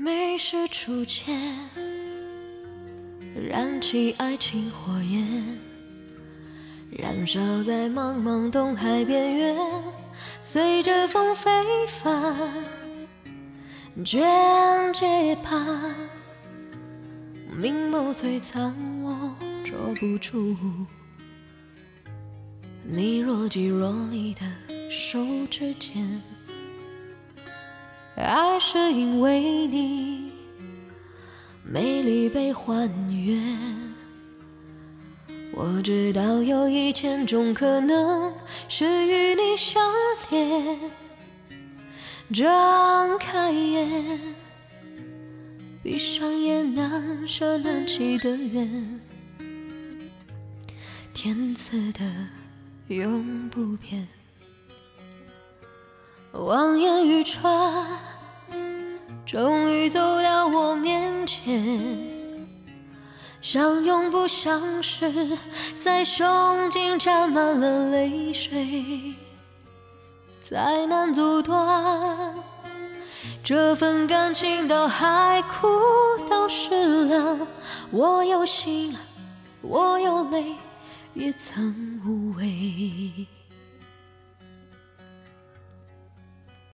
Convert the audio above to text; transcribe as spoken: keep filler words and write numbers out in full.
美是初见，燃起爱情火焰，燃烧在茫茫东海边缘，随着风飞帆，卷结盼，明眸璀璨，我捉不住你若即若离的手指间。爱是因为你美丽被还原，我知道有一千种可能是与你相恋。张开眼，闭上眼，难舍难弃的缘，天赐的永不变。望眼欲穿，终于走到我面前，相拥不相识，在胸襟沾满了泪水，再难阻断这份感情，到海枯到湿了，我有心，我有泪，也曾无畏。